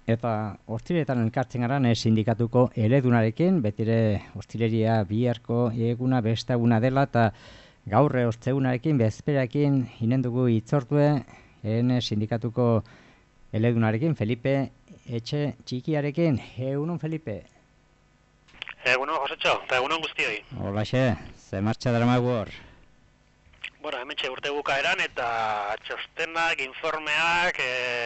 Eta hostiletan elkartzen gara sindikatuko eredunarekin, betire hostileria biharko eguna beste eguna dela, eta gaur ostegunarekin, bezperakin, inen dugu itzortue, sindikatuko eledunarekin, Felipe Etxe Txikiarekin. Egunon, Felipe? Egunon, Josetxo, eta egunon guztioi. Holaxe, ze martxa daramagu hor? Bueno, hemen urte bukaeran eta txostenak, informeak,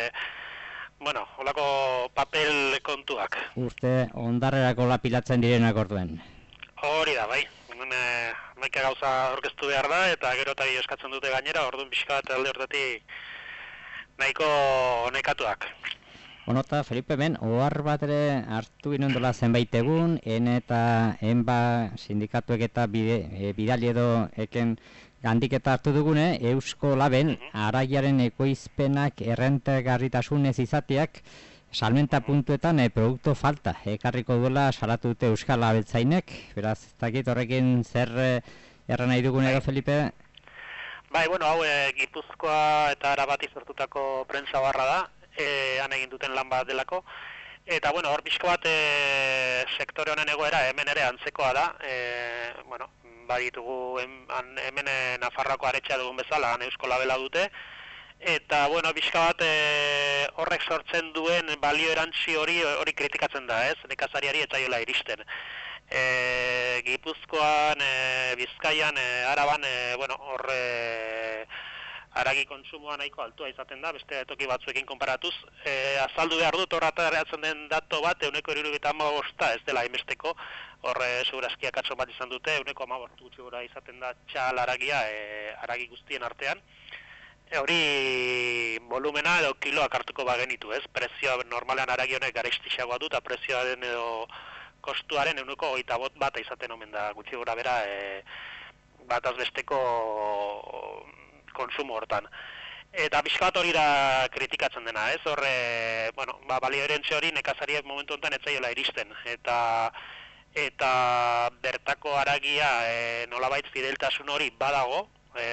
holako papel kontuak. Urte ondarrerako lapilatzen direnak orduen. Hori da, bai. Hemen maika gauza orkestu behar da, eta gero eta eskatzen dute gainera, orduan pixka bat alde horretatik nahiko nekatuak. Bueno, eta Felipe, ben, ohar bat ere hartu ginen dola zenbait egun, eta enba sindikatuek eta bidali edo eken gandik eta hartu dugune, Eusko Laben, araiaren ekoizpenak errentagarritasunez izateak, salmenta puntuetan produktu falta, ekarriko duela salatu dute Euskal Abeltzainek, beraz, ez dakit horrekin zer erran nahi dugun edo, Felipe? Bai, bueno, hau Gipuzkoa eta Arabati sortutako prentsa barra da, han egin duten lan bat delako, eta bueno, hor pixko bat sektore honen egoera hemen ere antzekoa da, baditugu hemen Nafarroako aretxea dugun bezala, Eusko Labela dute, eta bueno, pixka bat horrek sortzen duen balio erantzi hori kritikatzen da, ez? Nekazariari etzaiola iristen. Gipuzkoan, Bizkaian, Araban, haragi kontsumoa nahiko altua izaten da, beste toki batzuekin konparatuz. Azaldu behar dut, hor ateratzen den dato bat, 75% ez dela hainbesteko, hor segurazki akatso bat izan dute, 15% gutxi gora izaten da txal haragia, haragi guztien artean. Hori volumena edo kiloak hartuko bagenitu, ez? Prezioa normalean haragi honek garestixagoa du, eta prezioaren edo kostuaren 21% izaten omen da gutxi gora bera bataz besteko konsumo hortan. Eta pixka bat hori da kritikatzen dena, ez? Horre, balio erentze hori nekazariak momentu honetan etzaiola iristen. Eta bertako haragia nolabait fideltasun hori badago,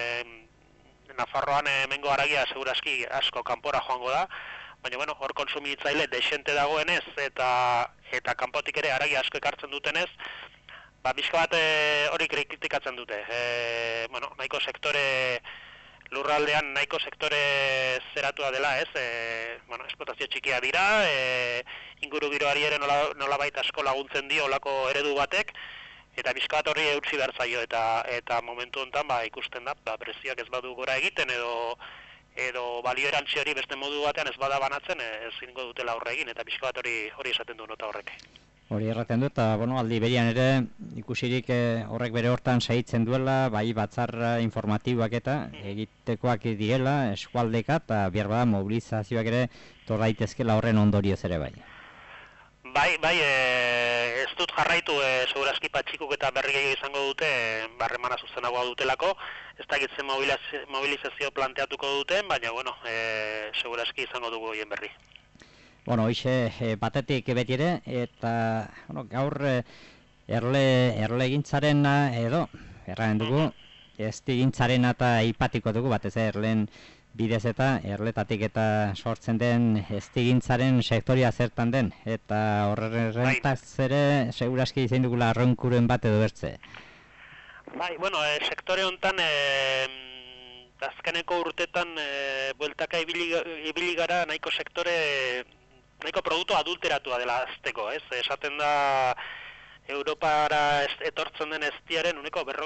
Nafarroan hemengo haragia segurazki asko kanpora joango da, baina hor konsumitzaile desente dagoenez eta kanpotik ere haragia asko ekartzen dutenez, pixka bat hori kritikatzen dute. Nahiko sektore lurraldean nahiko sektore zeratua dela, ez? Esplotazio txikia dira, inguru giroari ere nolabait asko laguntzen dio olako eredu batek, eta pixka bat horri eutsi behar zaio, eta momentu honetan ikusten da, prezioak ez badu gora egiten, edo balio erantzi hori beste modu batean ez bada banatzen, ezingo dutela aurre egin, eta pixka bat hori esaten du nota horrek. Hori erraten du, eta aldi berian ere ikusirik horrek bere hortan segitzen duela, bai batzar informatiboak eta egitekoak direla, eskualdeka, eta behar bada mobilizazioak ere torraitezkela horren ondorioz ere bai. Bai, ez dut jarraitu segurazki patxikuk eta berri izango dute, barremana zuzenagoa dutelako, ez dakit zen mobilizazio planteatuko duten, baina, segurazki izango dugu hien berri. Hoxe batetik beti ere, eta gaur erle egintzaren edo, erranen dugu, ez digintzaren eta ipatiko dugu, batez erleen bidez eta erletatik eta sortzen den eztigintzaren sektoria zertan den, eta horrentaz ere segurazki izan dugula arronkuren bat edo bertze. Bai, sektore honetan azkeneko urtetan bueltaka ibili gara nahiko sektore, nahiko produktu adulteratua dela azteko, ez? Esaten da Europara etortzen den eztiaren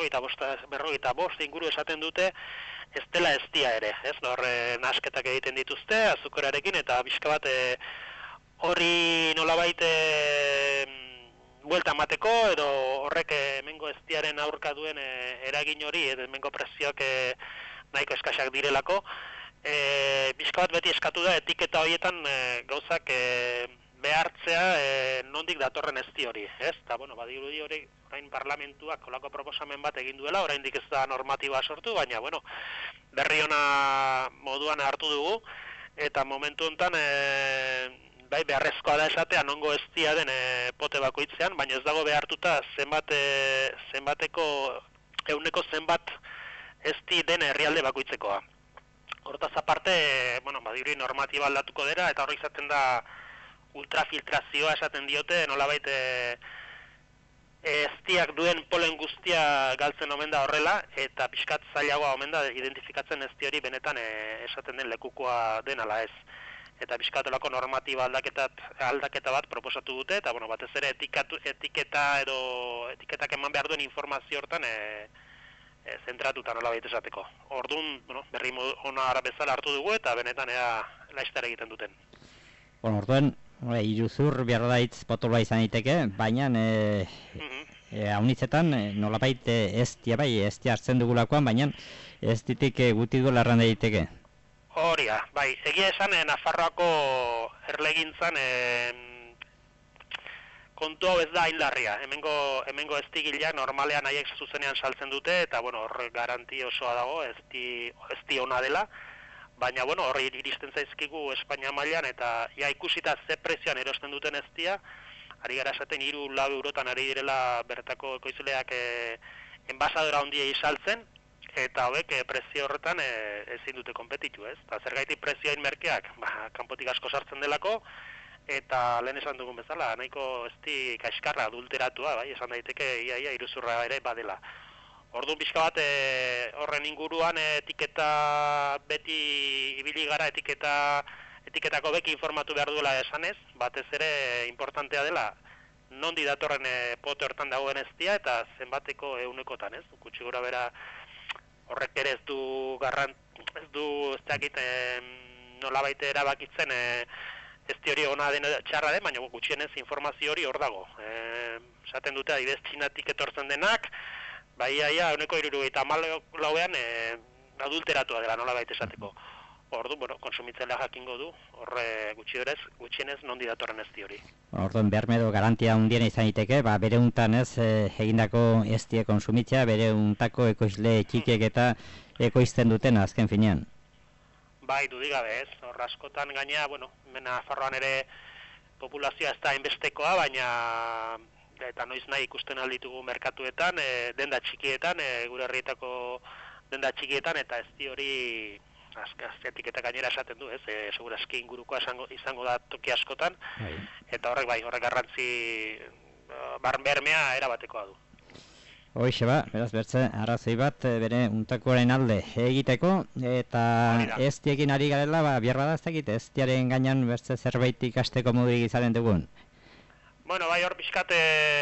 45% inguru esaten dute ez dela eztia ere, ez? Nasketak egiten dituzte, azukorarekin, eta pixka bat horri nolabait buelta emateko, edo horrek hemengo eztiaren aurka duen eragin hori, hemengo prezioak nahiko eskasak direlako, pixka bat beti eskatu da etiketa horietan gauzak behartzea nondik datorren ezti hori, ez? Eta, badirudi hori orain parlamentuak kolako proposamen bat egin duela, oraindik ez da normatiba sortu, baina, berri ona moduan hartu dugu, eta momentu honetan, bai, beharrezkoa da esatea nongo eztia den pote bakoitzean, baina ez dago behartuta zenbateko, ehuneko zenbat ezti den herrialde bakoitzekoa. Hortaz aparte, badirudi normatiba aldatuko dira, eta hori izaten da ultrafiltrazioa esaten diote, nolabait eztiak duen polen guztia galtzen omen da horrela, eta pixkat zailagoa omen da identifikatzen ezti hori benetan esaten den lekukoa den ala ez. Eta pixkatolako normatiba aldaketa bat proposatu dute, eta bueno, batez ere etiketak eman behar duen informazio hortan zentratuta nolabait esateko. Orduan, bueno, berri ona ara bezala hartu dugu eta benetan laiztara egiten duten. Bueno, orduan, iruzur behar da hitz potoloa izan daiteke, baina haunitzetan nolabait eztia hartzen dugulakoan, baina ez ditik guti duela erran daiteke. Horia, bai, egia esan Nafarroako erlegintzan kontu hau ez da hain larria. Hemengo eztigilak normalean haiek zuzenean saltzen dute, eta bueno, hor garanti osoa dago, ezti ona dela. Baina, bueno, horri iristen zaizkigu Espainia mailan eta ikusita ze prezioan erosten duten eztia, ari gara esaten 3-4 eurotan ari direla bertako ekoizleak enbasadora handiei saltzen, eta hauek prezio horretan ezin dute konpetitu, ez? Eta zergaitik prezioain merkeak, kanpotik asko sartzen delako, eta lehen esan dugun bezala, nahiko ezti kaxkarra adulteratua, bai, esan daiteke ia iruzurra ere badela. Orduan pixka bat horren inguruan etiketa beti ibili gara etiketako beki informatu behar duela esanez, batez ere importantea dela nondi datorren pote hortan dagoen eztia eta zenbateko eunekotan, ez? Gutxi gora bera horrek ere ez du nolabait erabakitzen ezti hori ona den txarra den, baina gutxienez informazio hori hor dago. Esaten dute adibidez Txinatik etortzen denak, bai, euneko 74an adulteratua dela nolabait esateko. Orduan, bueno, konsumitzailea jakingo du, horre gutxienez nondi datorren ezti hori. Orduan, bermedo garantia hundiena izan daiteke, bere untan ez egindako eztie konsumitzea, bere untako ekoizle txikiek eta ekoizten duten azken finean. Bai, dudigabe ez, hor askotan gaina, bueno, Nafarroan ere populazioa ez da inbestekoa, baina eta noiz nahi ikusten alditugu merkatuetan, denda txikietan, gure herrietako denda txikietan, eta ezti hori etiketak gainera esaten du, ez? Segurazki ingurukoa izango da toki askotan, eta horrek garrantzi bermea erabatekoa du. Hoixe beraz bertze arrazoi bat bere untakoaren alde egiteko, eta eztiekin ari garela, bihar bada ez dakit, eztiaren gainan bertze zerbait ikasteko modurik izaren dugun? Bueno, bai, hor pixkat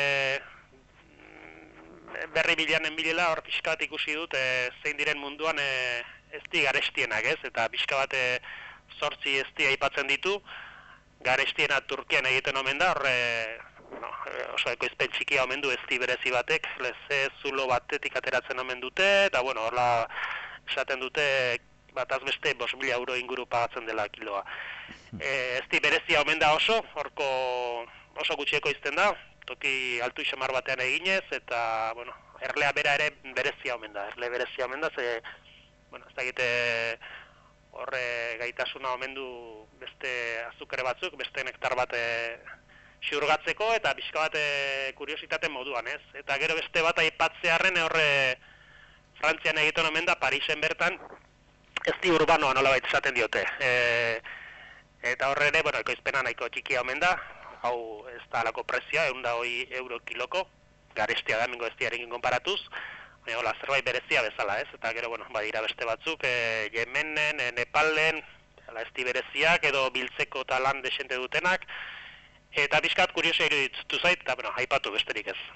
berri bilanen bilela, hor pixkat ikusi dut zein diren munduan ezti garestienak, ez? Eta pixka bat 8 ezti aipatzen ditu, garestiena Turkian egiten omen da, oso ekoizpen txikia omen du ezti berezi batek, zulo batetik ateratzen omen dute, eta bueno, horla esaten dute bataz beste 5.000 euro inguru pagatzen dela kiloa. Ezti berezia omen da oso gutxieko izten da, toki altu xamar batean eginez, eta, bueno, erlea bera ere berezia omen da, ze, bueno, ez da egite horre gaitasuna omen du beste azukre batzuk, beste nektar bat xurgatzeko, eta pixka bat kuriositate moduan, ez? Eta gero beste bat aipatzearren horre Frantzian egiten omen da, Parisen bertan, ezti urbanoa nolabait esaten diote. Eta horre ere, bueno, ekoizpena nahiko txikia omen da, hau ez da alako prezioa, 120 euro kiloko, garestia da, mingo eztiarekin konparatuz, baina zerbait berezia bezala, ez? Eta gero, bueno, badira beste batzuk, Yemenen, Nepalen, ezti bereziak, edo biltzeko eta lan desente dutenak, eta pixkat kurioso iruditu zait, eta, bueno, aipatu besterik ez.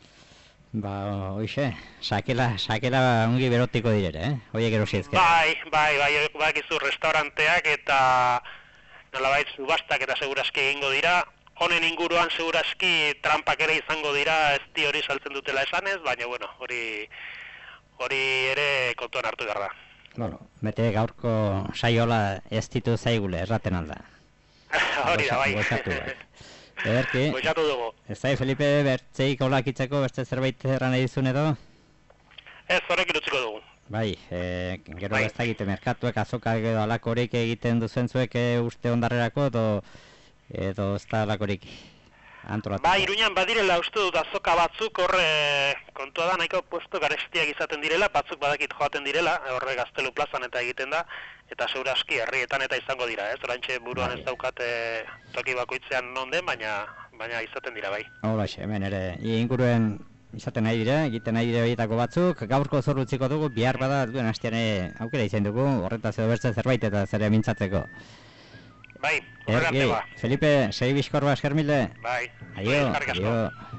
Hoxe, sakela ongi berotiko direre, hoiek erosi ezkera. Bai, gizu restauranteak eta nolabait subastak eta segurazki egingo dira. Honen inguruan segurazki trampak ere izango dira ezti hori saltzen dutela esanez, baina, bueno, hori ere kontuan hartu behar da. Bueno, bete gaurko saiola ez ditu zaigule, erraten alda. Hori da, bai. Ederki, goxatu dugu. Ez da, Felipe, bertzeik olakitzeko beste zerbait erran edizun edo? Ez, horrek irutziko dugu. Bai, gero ez da egite merkatuek azokak edo alakorik egiten duzen zuek uste ondarrerako edo ez da alakorik antolatuko? Bai, Iruñan badirela uste dut azoka batzuk, horre kontua da nahiko puesto garestiak izaten direla, batzuk badakit joaten direla, horre Gaztelu plazan eta egiten da, eta segurazki herrietan eta izango dira, ez? Orantxe buruan ez daukat toki bakoitzean non den, baina izaten dira bai. Holaxe, hemen ere inguruen izaten nahi dire, egiten nahi dire horietako batzuk, gaurko zor utziko dugu, bihar bada duen hastian aukera izan dugu, horretaz edo bertzen zerbait eta zere mintzatzeko. Bai, horregarte ba. Felipe, segi bizkorba esker milde. Bai, aio.